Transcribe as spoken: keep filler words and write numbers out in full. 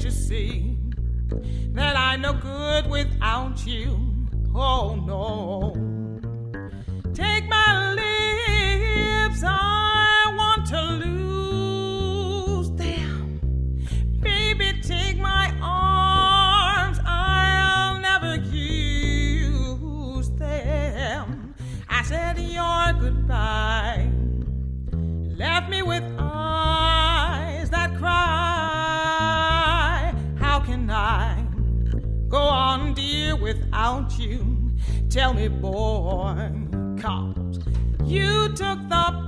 you see that I'm no good without you? Oh no. Take my lips, I want to lose them. Baby, take my arms, I'll never use them. I said your goodbye left me with eyes that cry. How can I go on, dear, without you? Tell me, boy, 'cause you took the